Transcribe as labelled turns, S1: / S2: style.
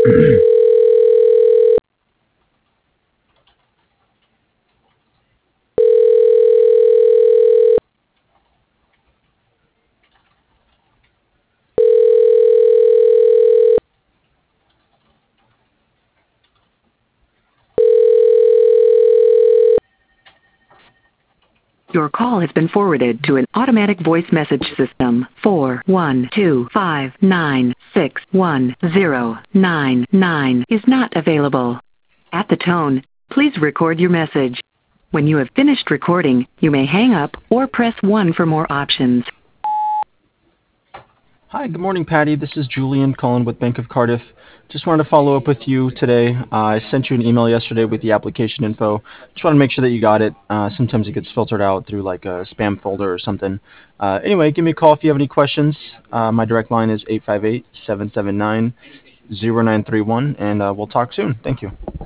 S1: Your call has been forwarded to an automatic voice message system. 41259611099 is not available. At the tone, please record your message. When you have finished recording, you may hang up or press 1 for more options.
S2: Hi, good morning, Patty. This is Julian calling with Bank of Cardiff. Just wanted to follow up with you today. I sent you an email yesterday with the application info. Just want to make sure that you got it. Sometimes it gets filtered out through like a spam folder or something. Anyway, give me a call if you have any questions. My direct line is 858-779-0931, and we'll talk soon. Thank you.